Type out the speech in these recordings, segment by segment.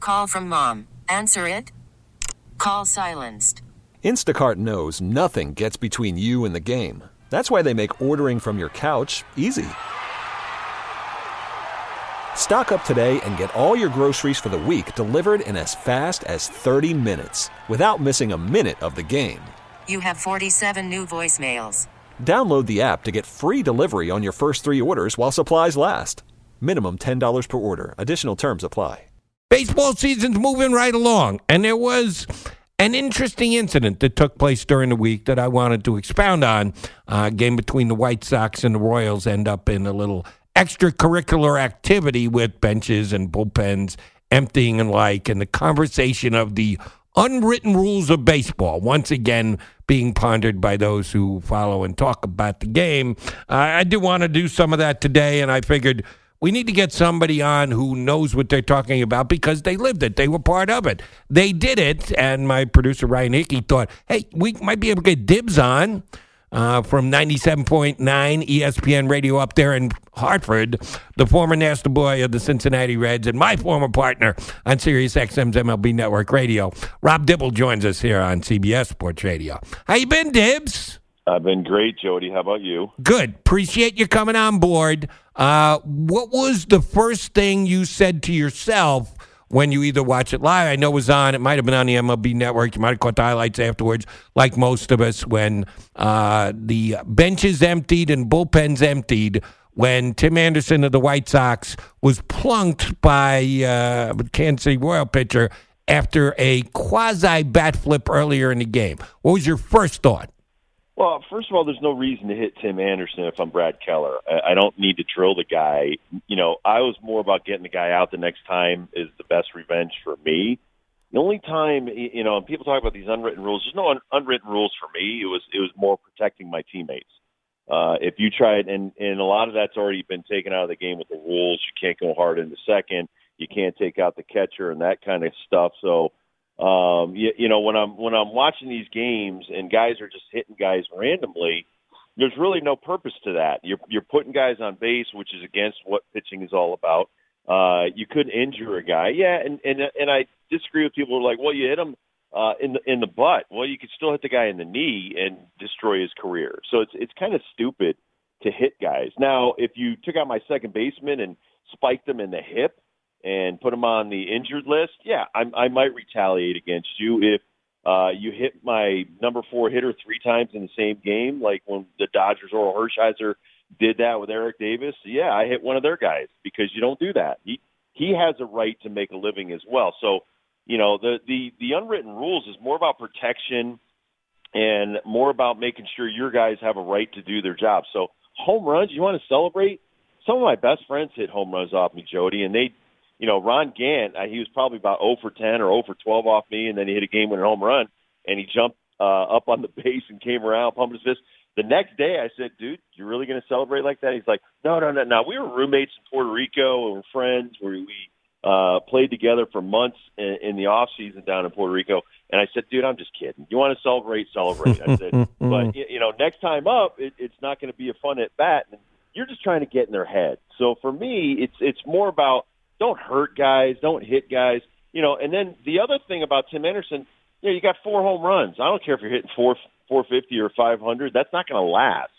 Call from mom. Answer it. Call silenced. Instacart knows nothing gets between you and the game. That's why they make ordering from your couch easy. Stock up today and get all your groceries for the week delivered in as fast as 30 minutes without missing a minute of the game. You have 47 new voicemails. Download the app to get free delivery on your first 3 orders while supplies last. Minimum $10 per order. Additional terms apply. Baseball season's moving right along, and there was an interesting incident that took place during the week that I wanted to expound on. Game between the White Sox and the Royals end up in a little extracurricular activity with benches and bullpens emptying and and the conversation of the unwritten rules of baseball, once again being pondered by those who follow and talk about the game. I do want to do some of that today, and I figured we need to get somebody on who knows what they're talking about because they lived it. They were part of it. They did it, and my producer, Ryan Hickey, thought, hey, we might be able to get dibs on from 97.9 ESPN Radio up there in Hartford, the former National Boy of the Cincinnati Reds and my former partner on Sirius XM's MLB Network Radio. Rob Dibble joins us here on CBS Sports Radio. How you been, Dibs? I've been great, Jody. How about you? Good. Appreciate you coming on board. What was the first thing you said to yourself when you either watch it live? I know it was on. It might have been on the MLB Network. You might have caught the highlights afterwards, like most of us, when the benches emptied and bullpens emptied, when Tim Anderson of the White Sox was plunked by Kansas City Royal pitcher after a quasi-bat flip earlier in the game. What was your first thought? Well, first of all, there's no reason to hit Tim Anderson if I'm Brad Keller. I don't need to drill the guy. You know, I was more about getting the guy out the next time is the best revenge for me. The only time, you know, people talk about these unwritten rules. There's no unwritten rules for me. It was more protecting my teammates. If you tried, and a lot of that's already been taken out of the game with the rules. You can't go hard in the second. You can't take out the catcher and that kind of stuff. So, you know, when I'm watching these games and guys are just hitting guys randomly, there's really no purpose to that. You're putting guys on base, which is against what pitching is all about. You could injure a guy, yeah, and I disagree with people who are like, well, you hit him in the butt. Well, you could still hit the guy in the knee and destroy his career. So it's kind of stupid to hit guys. Now, if you took out my second baseman and spiked him in the hip and put him on the injured list, yeah, I might retaliate against you. If you hit my number 4 hitter 3 times in the same game, like when the Dodgers' Oral Hershiser did that with Eric Davis, yeah, I hit one of their guys because you don't do that. He has a right to make a living as well. So, you know, the unwritten rules is more about protection and more about making sure your guys have a right to do their job. So home runs, you want to celebrate? Some of my best friends hit home runs off me, Jody, and they, you know, Ron Gant, he was probably about 0 for 10 or 0 for 12 off me, and then he hit a game-winning home run, and he jumped up on the base and came around, pumped his fist. The next day, I said, dude, you're really going to celebrate like that? He's like, no. We were roommates in Puerto Rico, and we're friends. We played together for months in the off-season down in Puerto Rico. And I said, dude, I'm just kidding. You want to celebrate, celebrate. I said, but, you know, next time up, it's not going to be a fun at-bat. And you're just trying to get in their head. So for me, it's more about don't hurt guys, don't hit guys. You know, and then the other thing about Tim Anderson, you know, you got 4 home runs. I don't care if you're hitting 450 or 500. That's not going to last.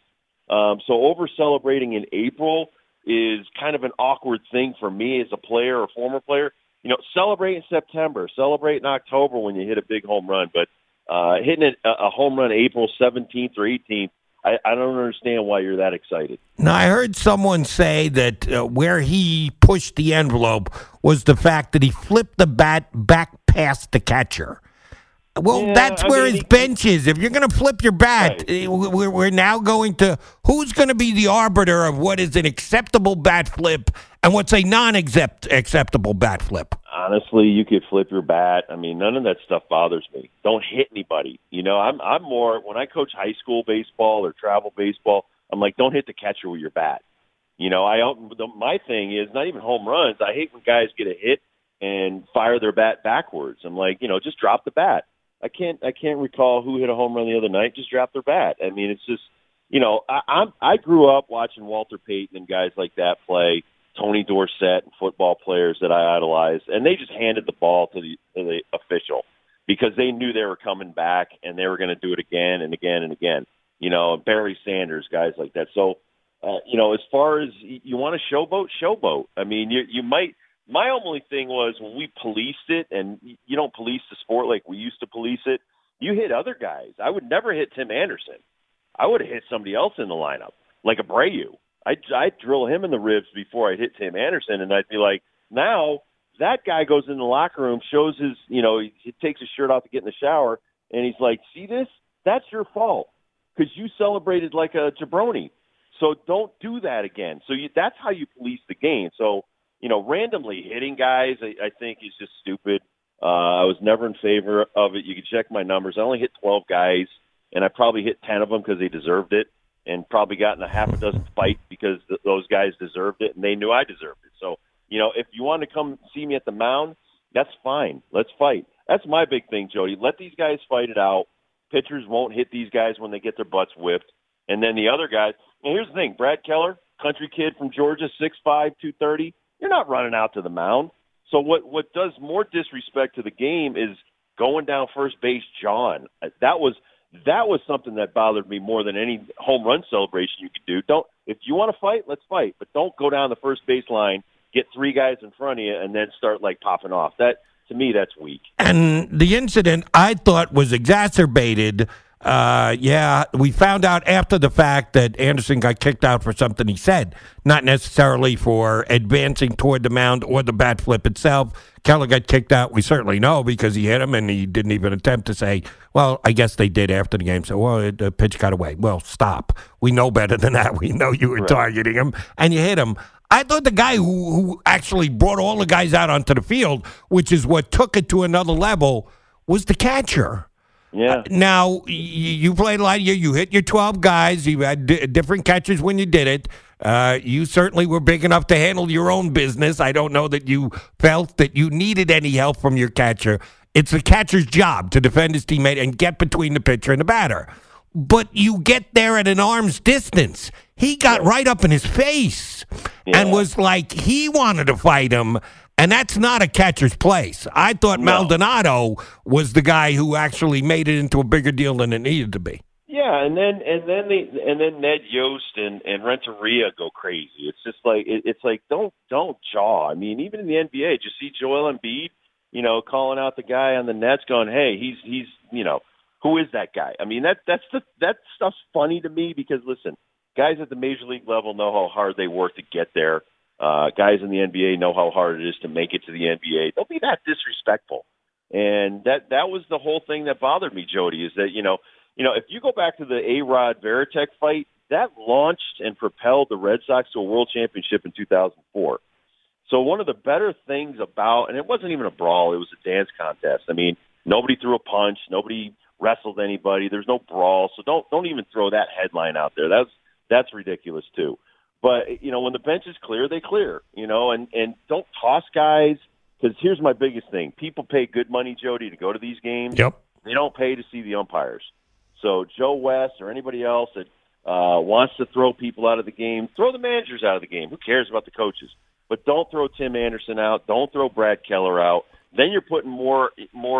So over-celebrating in April is kind of an awkward thing for me as a player or former player. You know, celebrate in September, celebrate in October when you hit a big home run. But hitting a home run April 17th or 18th, I don't understand why you're that excited. Now, I heard someone say that where he pushed the envelope was the fact that he flipped the bat back past the catcher. Well, yeah, that's where his bench is. If you're going to flip your bat, right. We're now going to – who's going to be the arbiter of what is an acceptable bat flip and what's a non-acceptable bat flip? Honestly, you could flip your bat. I mean, none of that stuff bothers me. Don't hit anybody. You know, I'm more – when I coach high school baseball or travel baseball, I'm like, don't hit the catcher with your bat. You know, my thing is not even home runs. I hate when guys get a hit and fire their bat backwards. I'm like, you know, just drop the bat. I can't recall who hit a home run the other night. Just drop their bat. I mean, it's just, you know, I grew up watching Walter Payton and guys like that play. Tony Dorsett and football players that I idolized, and they just handed the ball to the official because they knew they were coming back and they were going to do it again and again and again. Barry Sanders, guys like that. So, as far as you want to showboat. I mean, you might. My only thing was when we policed it, and you don't police the sport like we used to police it, you hit other guys. I would never hit Tim Anderson. I would have hit somebody else in the lineup, like Abreu. I'd drill him in the ribs before I'd hit Tim Anderson, and I'd be like, now that guy goes in the locker room, shows his, he takes his shirt off to get in the shower, and he's like, see this? That's your fault because you celebrated like a jabroni. So don't do that again. So that's how you police the game. So, randomly hitting guys, I think is just stupid. I was never in favor of it. You can check my numbers. I only hit 12 guys, and I probably hit 10 of them because they deserved it, and probably got in a half a dozen fights because those guys deserved it, and they knew I deserved it. So, if you want to come see me at the mound, that's fine. Let's fight. That's my big thing, Jody. Let these guys fight it out. Pitchers won't hit these guys when they get their butts whipped. And then the other guys, and here's the thing, Brad Keller, country kid from Georgia, 6'5", 230, you're not running out to the mound. So what does more disrespect to the game is going down first base, John. That was something that bothered me more than any home run celebration you could do. If you want to fight, let's fight, but don't go down the first base line, get three guys in front of you, and then start like popping off. That, to me, that's weak. And the incident I thought was exacerbated. We found out after the fact that Anderson got kicked out for something he said, not necessarily for advancing toward the mound or the bat flip itself. Keller got kicked out, we certainly know, because he hit him, and he didn't even attempt to say, well, I guess they did after the game. So, the pitch got away. Well, stop. We know better than that. We know you were targeting him, and you hit him. I thought the guy who actually brought all the guys out onto the field, which is what took it to another level, was the catcher. Yeah. Now, you played a lot of years. You hit your 12 guys. You had different catchers when you did it. You certainly were big enough to handle your own business. I don't know that you felt that you needed any help from your catcher. It's the catcher's job to defend his teammate and get between the pitcher and the batter. But you get there at an arm's distance. He got right up in his face and was like he wanted to fight him. And that's not a catcher's place. I thought Maldonado was the guy who actually made it into a bigger deal than it needed to be. Yeah, and then Ned Yost and Renteria go crazy. It's just like it's like don't jaw. I mean, even in the NBA, did you see Joel Embiid, calling out the guy on the Nets, going, "Hey, he's who is that guy?" I mean, that stuff's funny to me because listen, guys at the major league level know how hard they work to get there. Guys in the NBA know how hard it is to make it to the NBA. Don't be that disrespectful. And that was the whole thing that bothered me, Jody, is that, if you go back to the A-Rod Veritek fight, that launched and propelled the Red Sox to a world championship in 2004. So one of the better things about, and it wasn't even a brawl, it was a dance contest. I mean, nobody threw a punch, nobody wrestled anybody, there's no brawl, so don't even throw that headline out there. That's ridiculous too. But, when the bench is clear, they clear, and don't toss guys, because here's my biggest thing. People pay good money, Jody, to go to these games. Yep. They don't pay to see the umpires. So Joe West or anybody else that wants to throw people out of the game, throw the managers out of the game. Who cares about the coaches? But don't throw Tim Anderson out. Don't throw Brad Keller out. Then you're putting more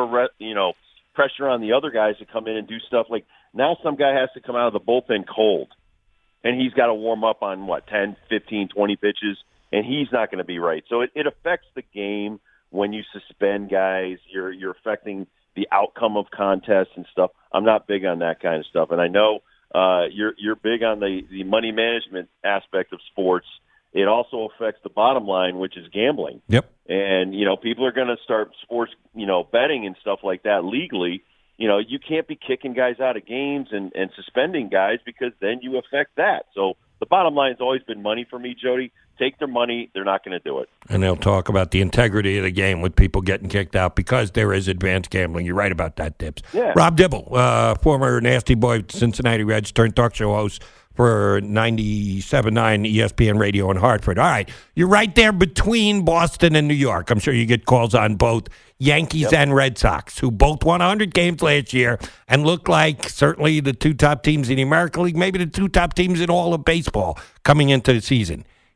pressure on the other guys to come in and do stuff. Like now some guy has to come out of the bullpen cold. And he's got to warm up on, 10, 15, 20 pitches, and he's not going to be right. So it affects the game when you suspend guys. You're affecting the outcome of contests and stuff. I'm not big on that kind of stuff. And I know you're big on the money management aspect of sports. It also affects the bottom line, which is gambling. Yep. And, people are going to start sports, betting and stuff like that legally. You can't be kicking guys out of games and suspending guys because then you affect that. So the bottom line has always been money for me, Jody. Take their money. They're not going to do it. And they'll talk about the integrity of the game with people getting kicked out because there is advanced gambling. You're right about that, Dibbs. Yeah. Rob Dibble, former Nasty Boy Cincinnati Reds turned talk show host for 97.9 ESPN Radio in Hartford. All right, you're right there between Boston and New York. I'm sure you get calls on both Yankees and Red Sox, who both won 100 games last year and look like certainly the two top teams in the American League, maybe the two top teams in all of baseball coming into the season.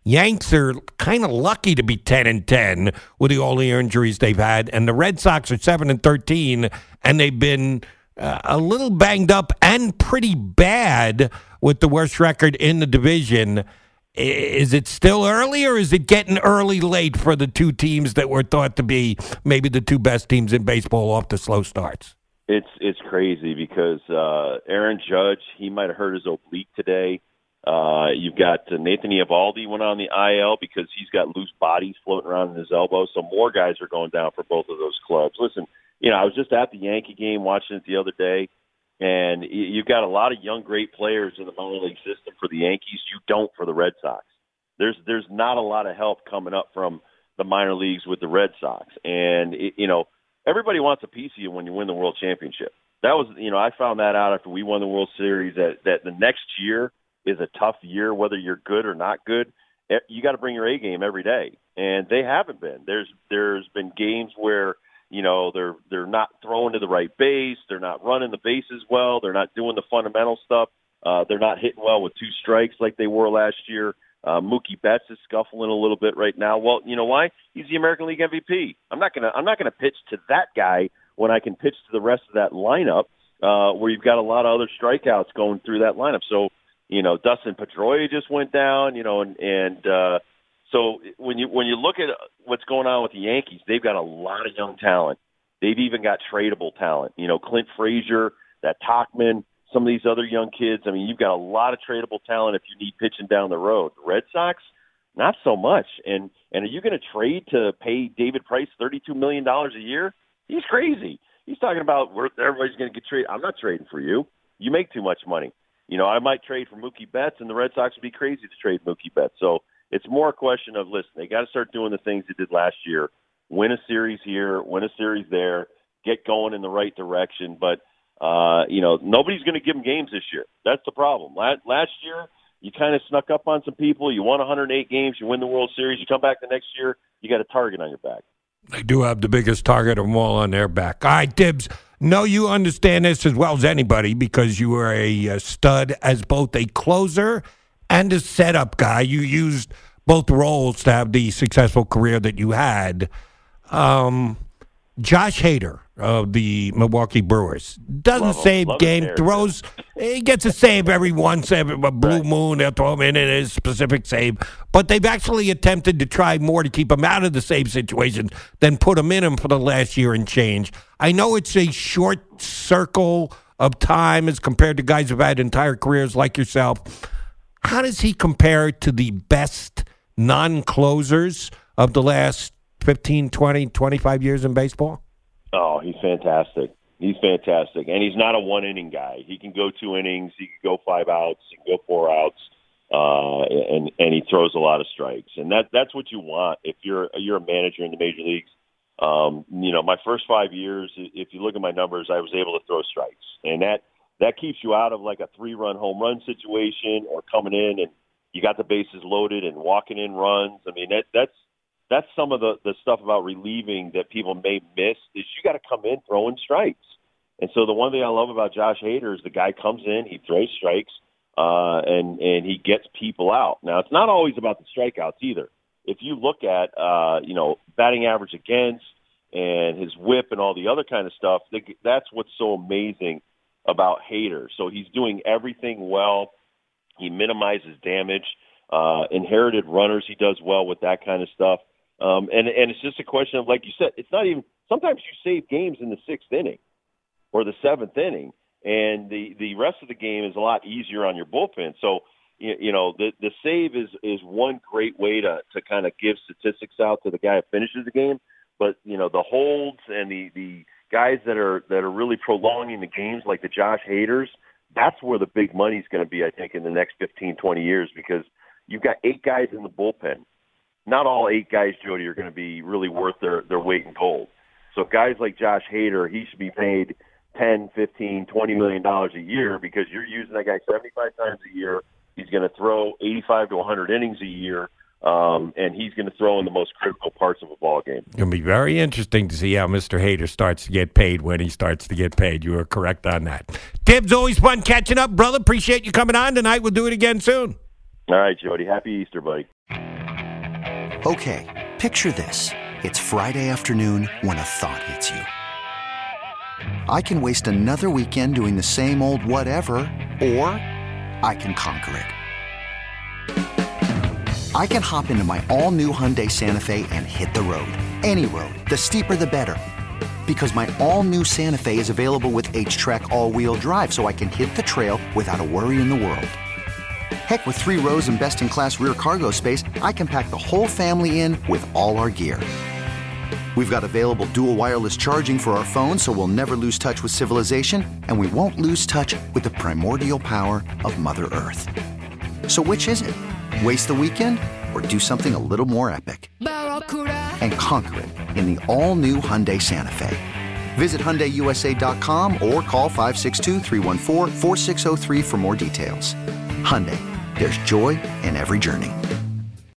Yanks are kind of lucky to be 10-10 with all the injuries they've had, and the Red Sox are 7-13, and they've been a little banged up and pretty bad with the worst record in the division. Is it still early, or is it getting early late for the two teams that were thought to be maybe the two best teams in baseball off the slow starts? It's crazy because Aaron Judge, he might have hurt his oblique today. You've got Nathan Eovaldi went on the IL because he's got loose bodies floating around in his elbow. So more guys are going down for both of those clubs. Listen, I was just at the Yankee game watching it the other day, and you've got a lot of young, great players in the minor league system for the Yankees. You don't for the Red Sox. There's not a lot of help coming up from the minor leagues with the Red Sox. And, everybody wants a piece of you when you win the World Championship. That was, I found that out after we won the World Series, that the next year is a tough year, whether you're good or not good. You got to bring your A game every day. And they haven't been. There's been games where, they're not throwing to the right base. They're not running the bases well. They're not doing the fundamental stuff. They're not hitting well with two strikes like they were last year. Mookie Betts is scuffling a little bit right now. Well, you know why? He's the American League MVP. I'm not gonna pitch to that guy when I can pitch to the rest of that lineup, where you've got a lot of other strikeouts going through that lineup. So, Dustin Pedroia just went down, so when you look at what's going on with the Yankees, they've got a lot of young talent. They've even got tradable talent. Clint Frazier, that Tauchman, some of these other young kids. I mean, you've got a lot of tradable talent if you need pitching down the road. The Red Sox, not so much. And are you going to trade to pay David Price $32 million a year? He's crazy. He's talking about everybody's going to get traded. I'm not trading for you. You make too much money. I might trade for Mookie Betts, and the Red Sox would be crazy to trade Mookie Betts. So it's more a question of, listen, they got to start doing the things they did last year. Win a series here, win a series there, get going in the right direction. But, nobody's going to give them games this year. That's the problem. Last year, you kind of snuck up on some people. You won 108 games. You win the World Series. You come back the next year, you got a target on your back. They do have the biggest target of them all on their back. All right, Tibbs, know you understand this as well as anybody because you were a stud as both a closer and a setup guy. You used both roles to have the successful career that you had. Josh Hader of the Milwaukee Brewers doesn't save game, throws. He gets a save every once, a blue moon. They'll throw him in his specific save. But they've actually attempted to try more to keep him out of the save situation than put him in him for the last year and change. I know it's a short circle of time as compared to guys who've had entire careers like yourself. How does he compare to the best non-closers of the last 15, 20, 25 years in baseball? Oh, he's fantastic. He's fantastic. And he's not a one-inning guy. He can go 2 innings. He can go 5 outs. He can go 4 outs. And he throws a lot of strikes. And that's what you want if you're a manager in the major leagues. My first 5 years, if you look at my numbers, I was able to throw strikes. And that keeps you out of like a 3-run home run situation or coming in and you got the bases loaded and walking in runs. I mean, that's some of the stuff about relieving that people may miss is you got to come in throwing strikes. And so the one thing I love about Josh Hader is the guy comes in, he throws strikes, and he gets people out. Now, it's not always about the strikeouts either. If you look at, batting average against and his whip and all the other kind of stuff, that's what's so amazing about Hader. So he's doing everything well. He minimizes damage. Inherited runners, he does well with that kind of stuff. And it's just a question of, like you said, it's not even – sometimes you save games in the 6th inning or the 7th inning, and the rest of the game is a lot easier on your bullpen. So, the save is one great way to kind of give statistics out to the guy who finishes the game. But, the holds and the guys that are really prolonging the games like the Josh Haders, that's where the big money's going to be, I think, in the next 15, 20 years because you've got 8 guys in the bullpen. Not all 8 guys, Jody, are going to be really worth their weight in gold. So guys like Josh Hader, he should be paid $10, $15, $20 million a year because you're using that guy 75 times a year. He's going to throw 85 to 100 innings a year, and he's going to throw in the most critical parts of a ball game. It's going to be very interesting to see how Mr. Hader starts to get paid when he starts to get paid. You are correct on that. Tibbs, always fun catching up, brother. Appreciate you coming on tonight. We'll do it again soon. All right, Jody. Happy Easter, buddy. Okay, picture this. It's Friday afternoon when a thought hits you. I can waste another weekend doing the same old whatever, or I can conquer it. I can hop into my all-new Hyundai Santa Fe and hit the road. Any road. The steeper, the better. Because my all-new Santa Fe is available with H-Track all-wheel drive, so I can hit the trail without a worry in the world. Heck, with 3 rows and best-in-class rear cargo space, I can pack the whole family in with all our gear. We've got available dual wireless charging for our phones, so we'll never lose touch with civilization, and we won't lose touch with the primordial power of Mother Earth. So which is it? Waste the weekend or do something a little more epic? And conquer it in the all-new Hyundai Santa Fe. Visit HyundaiUSA.com or call 562-314-4603 for more details. Hyundai, there's joy in every journey.